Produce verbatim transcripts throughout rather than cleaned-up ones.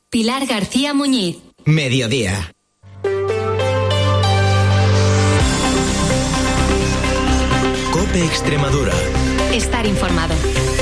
Pilar García Muñiz. Mediodía. COPE Extremadura. Estar informado.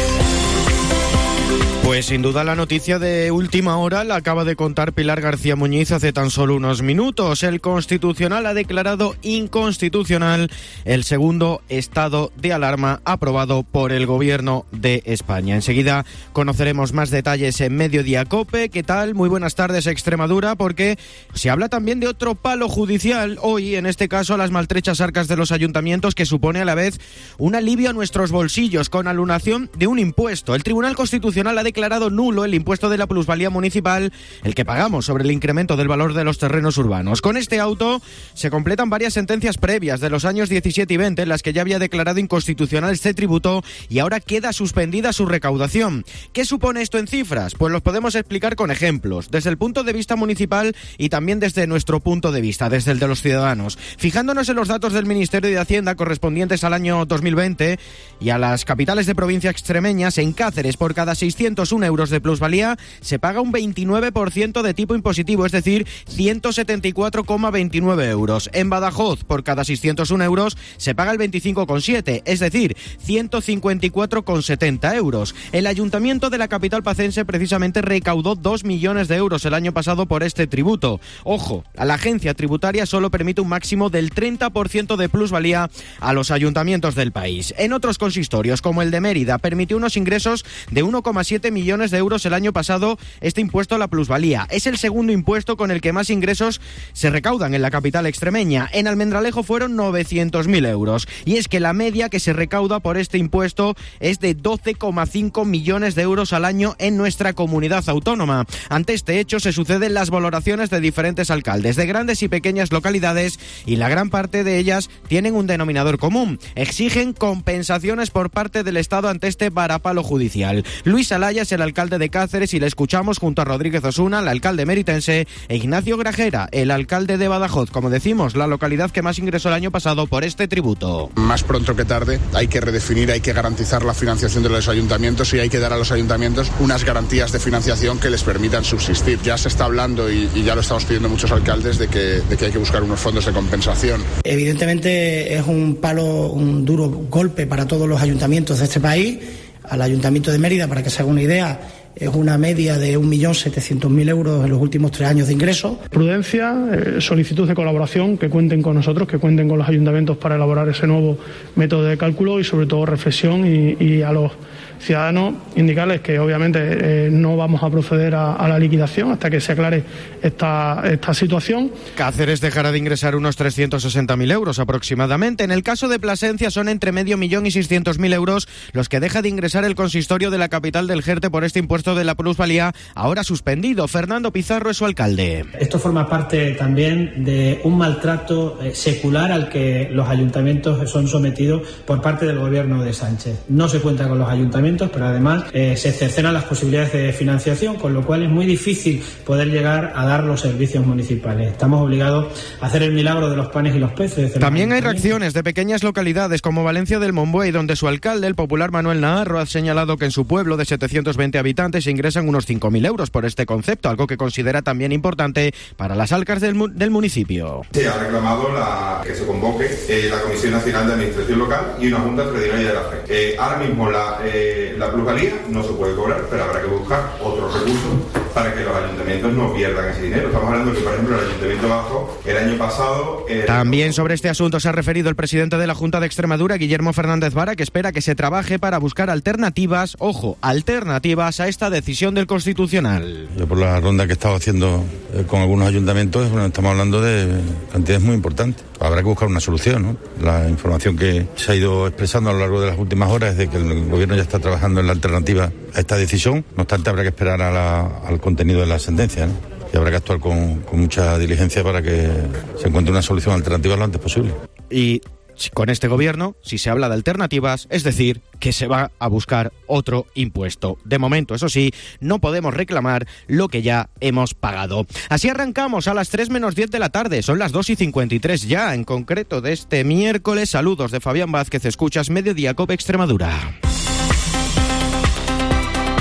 Pues sin duda la noticia de última hora la acaba de contar Pilar García Muñiz hace tan solo unos minutos. El Constitucional ha declarado inconstitucional el segundo estado de alarma aprobado por el Gobierno de España. Enseguida conoceremos más detalles en Mediodía COPE. ¿Qué tal? Muy buenas tardes, Extremadura, porque se habla también de otro palo judicial hoy, en este caso a las maltrechas arcas de los ayuntamientos, que supone a la vez un alivio a nuestros bolsillos con alunación de un impuesto. El Tribunal Constitucional ha declarado declarado nulo el impuesto de la plusvalía municipal, el que pagamos sobre el incremento del valor de los terrenos urbanos. Con este auto se completan varias sentencias previas de los años diecisiete y veinte en las que ya había declarado inconstitucional este tributo y ahora queda suspendida su recaudación. ¿Qué supone esto en cifras? Pues los podemos explicar con ejemplos, desde el punto de vista municipal y también desde nuestro punto de vista, desde el de los ciudadanos. Fijándonos en los datos del Ministerio de Hacienda correspondientes al año dos mil veinte y a las capitales de provincia extremeñas, en Cáceres por cada seiscientos un euros de plusvalía se paga un veintinueve por ciento de tipo impositivo, es decir, ciento setenta y cuatro coma veintinueve euros. En Badajoz, por cada seiscientos un euros se paga el veinticinco coma siete, es decir, ciento cincuenta y cuatro coma setenta euros. El Ayuntamiento de la capital pacense precisamente recaudó dos millones de euros el año pasado por este tributo. Ojo, a la agencia tributaria solo permite un máximo del treinta por ciento de plusvalía a los ayuntamientos del país. En otros consistorios, como el de Mérida, permitió unos ingresos de uno coma siete millones de euros el año pasado este impuesto a la plusvalía. Es el segundo impuesto con el que más ingresos se recaudan en la capital extremeña. En Almendralejo fueron novecientos mil euros. Y es que la media que se recauda por este impuesto es de doce coma cinco millones de euros al año en nuestra comunidad autónoma. Ante este hecho se suceden las valoraciones de diferentes alcaldes de grandes y pequeñas localidades y la gran parte de ellas tienen un denominador común. Exigen compensaciones por parte del Estado ante este varapalo judicial. Luis Alaya es el alcalde de Cáceres y le escuchamos junto a Rodríguez Osuna, el alcalde meritense, e Ignacio Grajera, el alcalde de Badajoz, como decimos, la localidad que más ingresó el año pasado por este tributo. Más pronto que tarde hay que redefinir, hay que garantizar la financiación de los ayuntamientos y hay que dar a los ayuntamientos unas garantías de financiación que les permitan subsistir. Ya se está hablando y, y ya lo estamos pidiendo muchos alcaldes de que, de que hay que buscar unos fondos de compensación. Evidentemente es un palo, un duro golpe para todos los ayuntamientos de este país. Al Ayuntamiento de Mérida, para que se haga una idea, es una media de un millón setecientos mil euros en los últimos tres años de ingresos. Prudencia, eh, solicitud de colaboración, que cuenten con nosotros, que cuenten con los ayuntamientos para elaborar ese nuevo método de cálculo y sobre todo reflexión y, y a los ciudadanos indicarles que obviamente eh, no vamos a proceder a, a la liquidación hasta que se aclare esta, esta situación. Cáceres dejará de ingresar unos trescientos sesenta mil euros aproximadamente. En el caso de Plasencia son entre medio millón y seiscientos mil euros los que deja de ingresar el consistorio de la capital del Jerte por este impuesto de la plusvalía, ahora suspendido. Fernando Pizarro es su alcalde. Esto forma parte también de un maltrato eh, secular al que los ayuntamientos son sometidos por parte del gobierno de Sánchez. No se cuenta con los ayuntamientos, pero además eh, se cercenan las posibilidades de financiación, con lo cual es muy difícil poder llegar a dar los servicios municipales. Estamos obligados a hacer el milagro de los panes y los peces. También hay reacciones de pequeñas localidades como Valencia del Monbuey, donde su alcalde, el popular Manuel Naharro, ha señalado que en su pueblo de setecientos veinte habitantes se ingresan unos cinco mil euros por este concepto, algo que considera también importante para las arcas del, mu- del municipio. Se ha reclamado la, que se convoque eh, la Comisión Nacional de Administración Local y una Junta Extraordinaria de la F E. Eh, ahora mismo la, eh, la plusvalía no se puede cobrar, pero habrá que buscar otros recursos para que los ayuntamientos no pierdan ese dinero. Estamos hablando que, por ejemplo, el Ayuntamiento Bajo, el año pasado... Eh, También sobre este asunto se ha referido el presidente de la Junta de Extremadura, Guillermo Fernández Vara, que espera que se trabaje para buscar alternativas, ojo, alternativas a esta decisión del Constitucional. Yo por la ronda que he estado haciendo eh, con algunos ayuntamientos, bueno, estamos hablando de cantidades muy importantes. Habrá que buscar una solución, ¿no? La información que se ha ido expresando a lo largo de las últimas horas es de que el gobierno ya está trabajando en la alternativa a esta decisión. No obstante, habrá que esperar a la, al contenido de la sentencia, ¿no? Y habrá que actuar con, con mucha diligencia para que se encuentre una solución alternativa lo antes posible. Y con este gobierno, si se habla de alternativas, es decir, que se va a buscar otro impuesto. De momento, eso sí, no podemos reclamar lo que ya hemos pagado. Así arrancamos a las tres menos diez de la tarde, son las dos y cincuenta y tres ya, en concreto de este miércoles. Saludos de Fabián Vázquez, escuchas Mediodía COPE Extremadura.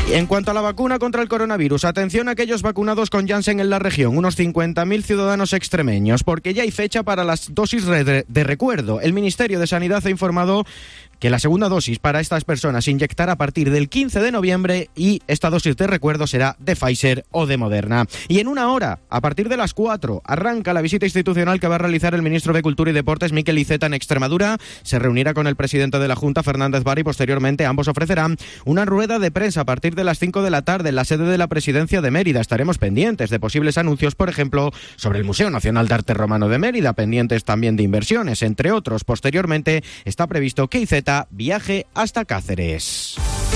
En cuanto a la vacuna contra el coronavirus, atención a aquellos vacunados con Janssen en la región, unos cincuenta mil ciudadanos extremeños, porque ya hay fecha para las dosis de, de recuerdo. El Ministerio de Sanidad ha informado que la segunda dosis para estas personas se inyectará a partir del quince de noviembre y esta dosis de recuerdo será de Pfizer o de Moderna. Y en una hora, a partir de las cuatro, arranca la visita institucional que va a realizar el ministro de Cultura y Deportes, Miquel Iceta, en Extremadura. Se reunirá con el presidente de la Junta, Fernández Vara, y posteriormente ambos ofrecerán una rueda de prensa a partir de las cinco de la tarde en la sede de la Presidencia de Mérida. Estaremos pendientes de posibles anuncios, por ejemplo, sobre el Museo Nacional de Arte Romano de Mérida, pendientes también de inversiones, entre otros. Posteriormente está previsto que Iceta viaje hasta Cáceres.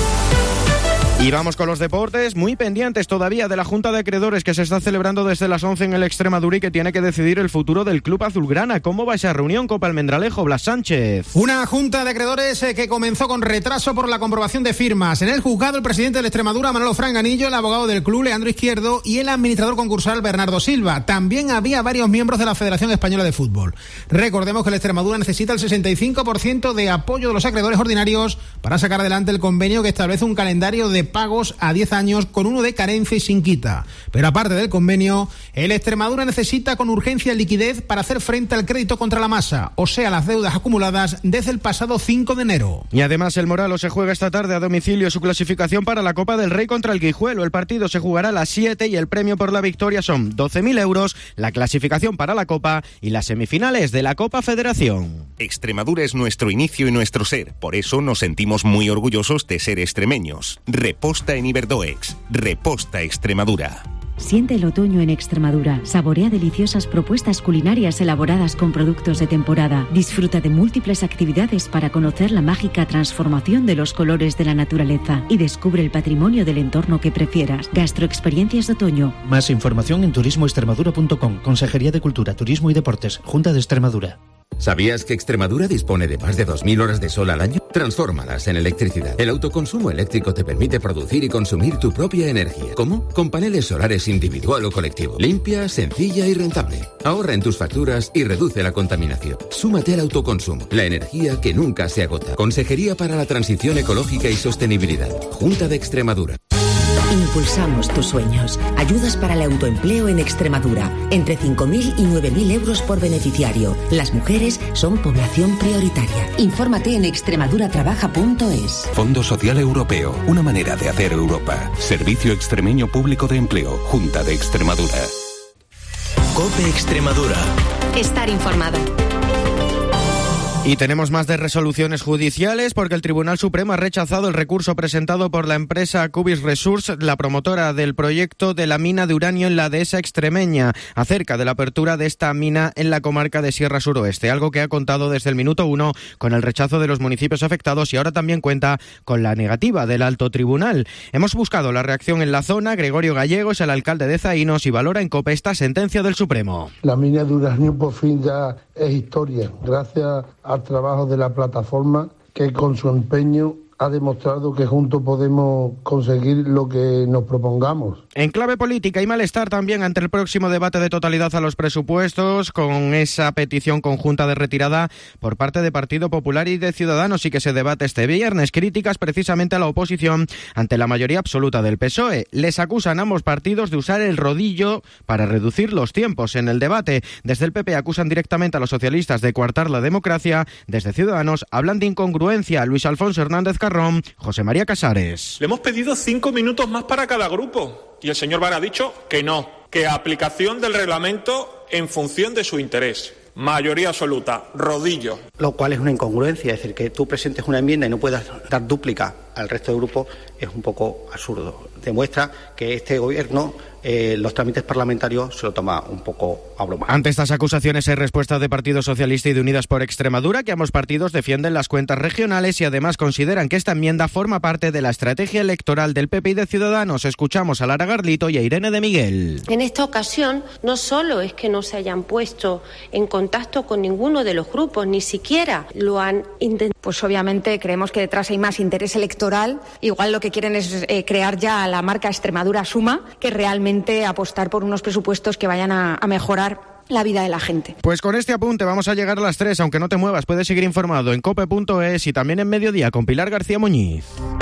Y vamos con los deportes, muy pendientes todavía de la Junta de Acreedores que se está celebrando desde las once en el Extremadura y que tiene que decidir el futuro del club azulgrana. ¿Cómo va esa reunión, Copa Almendralejo? Blas Sánchez. Una Junta de Acreedores eh, que comenzó con retraso por la comprobación de firmas. En el juzgado, el presidente de la Extremadura, Manolo Franganillo, el abogado del club, Leandro Izquierdo, y el administrador concursal, Bernardo Silva. También había varios miembros de la Federación Española de Fútbol. Recordemos que la Extremadura necesita el sesenta y cinco por ciento de apoyo de los acreedores ordinarios para sacar adelante el convenio que establece un calendario de pagos a diez años con uno de carencia y sin quita. Pero aparte del convenio, el Extremadura necesita con urgencia liquidez para hacer frente al crédito contra la masa, o sea, las deudas acumuladas desde el pasado cinco de enero. Y además el Moralo se juega esta tarde a domicilio su clasificación para la Copa del Rey contra el Guijuelo. El partido se jugará a las siete y el premio por la victoria son doce mil euros, la clasificación para la Copa y las semifinales de la Copa Federación. Extremadura es nuestro inicio y nuestro ser, por eso nos sentimos muy orgullosos de ser extremeños. Reposta en Iberdoex. Reposta Extremadura. Siente el otoño en Extremadura. Saborea deliciosas propuestas culinarias elaboradas con productos de temporada. Disfruta de múltiples actividades para conocer la mágica transformación de los colores de la naturaleza y descubre el patrimonio del entorno que prefieras. Gastroexperiencias de otoño. Más información en turismo extremadura punto com. Consejería de Cultura, Turismo y Deportes. Junta de Extremadura. ¿Sabías que Extremadura dispone de más de dos mil horas de sol al año? Transfórmalas en electricidad. El autoconsumo eléctrico te permite producir y consumir tu propia energía. ¿Cómo? Con paneles solares individual o colectivo. Limpia, sencilla y rentable. Ahorra en tus facturas y reduce la contaminación. Súmate al autoconsumo. La energía que nunca se agota. Consejería para la Transición Ecológica y Sostenibilidad. Junta de Extremadura. Impulsamos tus sueños. Ayudas para el autoempleo en Extremadura. Entre cinco mil y nueve mil euros por beneficiario. Las mujeres son población prioritaria. Infórmate en extremadura trabaja punto es. Fondo Social Europeo. Una manera de hacer Europa. Servicio Extremeño Público de Empleo. Junta de Extremadura. COPE Extremadura. Estar informado. Y tenemos más de resoluciones judiciales porque el Tribunal Supremo ha rechazado el recurso presentado por la empresa Cubis Resource, la promotora del proyecto de la mina de uranio en la dehesa extremeña, acerca de la apertura de esta mina en la comarca de Sierra Suroeste, algo que ha contado desde el minuto uno con el rechazo de los municipios afectados y ahora también cuenta con la negativa del Alto Tribunal. Hemos buscado la reacción en la zona. Gregorio Gallego es el alcalde de Zaínos y valora en COPE esta sentencia del Supremo. La mina de uranio por fin ya es historia, gracias al trabajo de la plataforma que con su empeño ha demostrado que juntos podemos conseguir lo que nos propongamos. En clave política hay malestar también ante el próximo debate de totalidad a los presupuestos, con esa petición conjunta de retirada por parte de Partido Popular y de Ciudadanos y que se debate este viernes. Críticas precisamente a la oposición ante la mayoría absoluta del P S O E. Les acusan ambos partidos de usar el rodillo para reducir los tiempos en el debate. Desde el P P acusan directamente a los socialistas de coartar la democracia. Desde Ciudadanos hablan de incongruencia. Luis Alfonso Hernández Carrón, José María Casares. Le hemos pedido cinco minutos más para cada grupo y el señor Vara ha dicho que no, que aplicación del reglamento en función de su interés. Mayoría absoluta, rodillo. Lo cual es una incongruencia, es decir, que tú presentes una enmienda y no puedas dar dúplica al resto del grupo es un poco absurdo. Demuestra que este gobierno eh, los trámites parlamentarios se lo toma un poco a broma. Ante estas acusaciones hay respuesta de Partido Socialista y de Unidas por Extremadura, que ambos partidos defienden las cuentas regionales y además consideran que esta enmienda forma parte de la estrategia electoral del P P y de Ciudadanos. Escuchamos a Lara Garlito y a Irene de Miguel. En esta ocasión no solo es que no se hayan puesto en contacto con ninguno de los grupos, ni siquiera lo han intentado. Pues obviamente creemos que detrás hay más interés electoral. Igual lo que quieren es eh, crear ya la marca Extremadura Suma, que realmente apostar por unos presupuestos que vayan a, a mejorar la vida de la gente. Pues con este apunte vamos a llegar a las tres, aunque no te muevas, puedes seguir informado en cope punto es y también en Mediodía con Pilar García Muñiz.